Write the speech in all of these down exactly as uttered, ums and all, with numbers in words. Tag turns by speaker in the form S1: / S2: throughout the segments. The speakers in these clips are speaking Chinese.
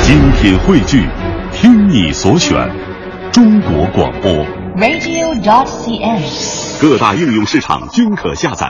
S1: 精品汇聚，听你所选，中国广播
S2: radio dot c n，
S1: 各大应用市场均可下载。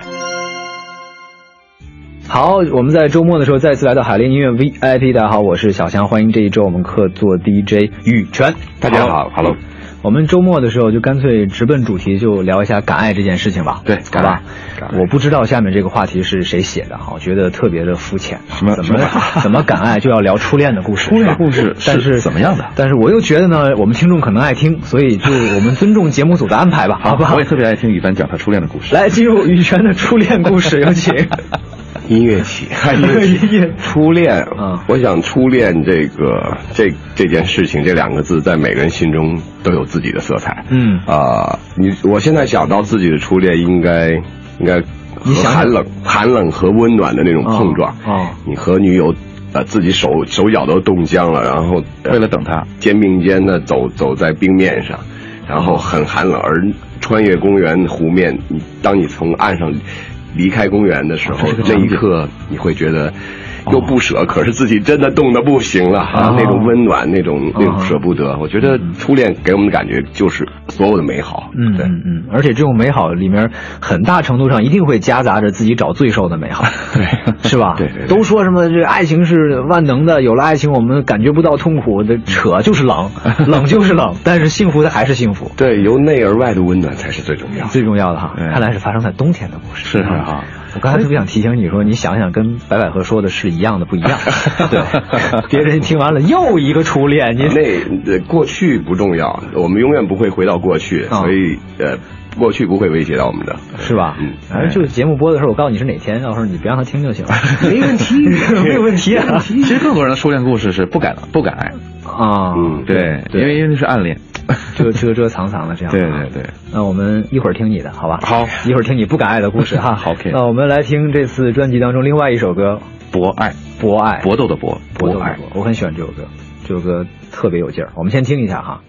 S3: 好，我们在周末的时候再次来到海林音乐 V I P。大家好，我是小翔，欢迎这一周我们客座 D J 羽泉。
S4: 大家好 ，Hello。
S3: 我们周末的时候就干脆直奔主题，就聊一下敢爱这件事情吧。
S4: 对，
S3: 好吧。我不知道下面这个话题是谁写的，我觉得特别的肤浅。
S4: 什么
S3: 怎么怎么敢爱就要聊初恋的故事？
S4: 初恋故事，
S3: 但是
S4: 怎么样的？
S3: 但是我又觉得呢，我们听众可能爱听，所以就我们尊重节目组的安排吧，好不好？
S4: 我也特别爱听羽凡讲他初恋的故事。
S3: 来，进入羽泉的初恋故事，有请。
S5: 音乐起，音乐初恋啊！我想初恋这个这这件事情，这两个字在每个人心中都有自己的色彩。
S3: 嗯
S5: 啊、呃，你我现在想到自己的初恋，应该应该和寒冷寒冷和温暖的那种碰撞。
S3: 哦，哦
S5: 你和女友呃自己手手脚都冻僵了，然后、呃、
S4: 为了等他，
S5: 肩并肩的走走在冰面上，然后很寒冷，而穿越公园湖面，你当你从岸上离开公园的时候，那一刻你会觉得又不舍，哦、可是自己真的冻得不行了啊！那种温暖，那种那种舍不得。哦、我觉得初恋给我们的感觉就是所有的美好。
S3: 嗯，对，嗯嗯，而且这种美好里面很大程度上一定会夹杂着自己找罪受的美好，
S5: 对，
S3: 是吧？
S5: 对 对, 对。
S3: 都说什么这个爱情是万能的，有了爱情我们感觉不到痛苦的，扯就是冷，冷就是冷，但是幸福的还是幸福。
S5: 对，由内而外的温暖才是最重要的，
S3: 最重要的哈。看来是发生在冬天的故事。
S4: 是是哈。
S3: 我刚才特别想提醒你说，你想想跟白百合说的是一样的不一样。对，别人听完了又一个初恋，你
S5: 那过去不重要，我们永远不会回到过去，哦、所以呃，过去不会威胁到我们的，
S3: 是吧？
S5: 嗯，
S3: 反正就节目播的时候，我告诉你是哪天，到时候你别让他听就行了，没问题，没有问题啊。
S4: 其实更多人的初恋故事是不敢不敢爱
S3: 啊，
S5: 嗯，
S4: 对，对因为因为那是暗恋。
S3: 遮遮遮藏藏的这样，
S4: 对对对。
S3: 那我们一会儿听你的，好吧？
S4: 好，
S3: 一会儿听你不敢爱的故事哈。
S4: OK。
S3: 那我们来听这次专辑当中另外一首歌《
S4: 博爱》，
S3: 博爱，
S4: 搏斗的搏，
S3: 博爱。我很喜欢这首歌，这首歌特别有劲儿。我们先听一下哈。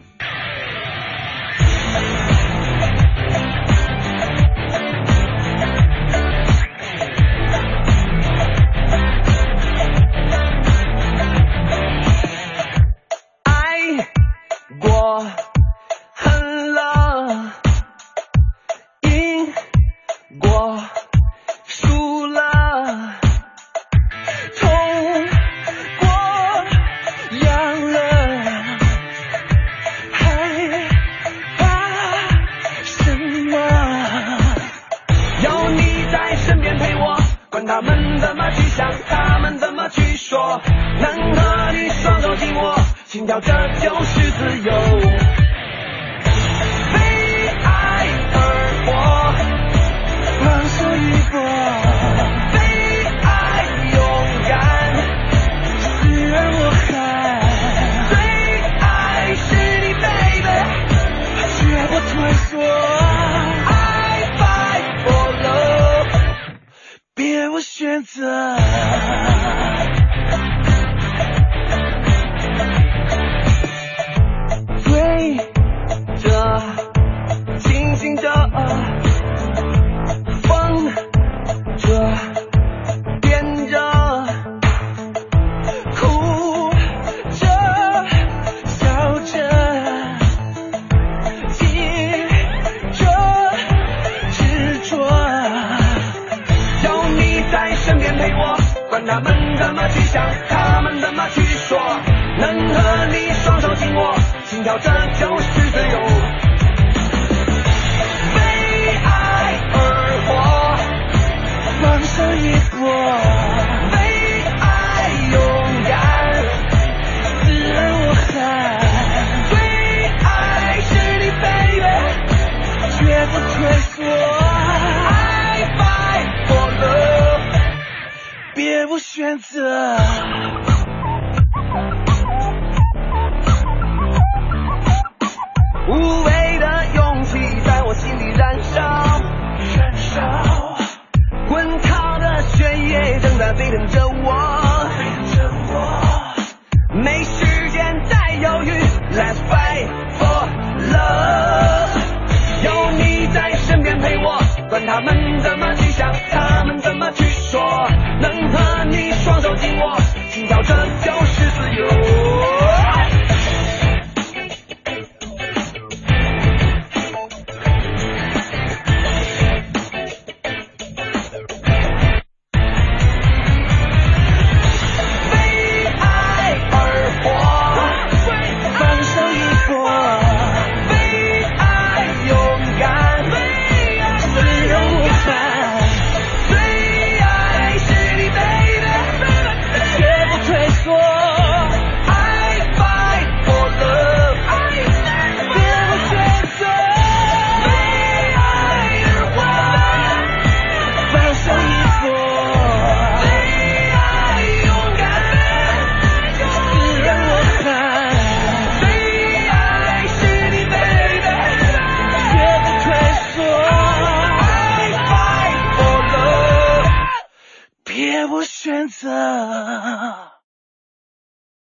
S6: 管他们怎么去想，他们怎么去说，能和你双手紧握，心跳这就是自由。 色。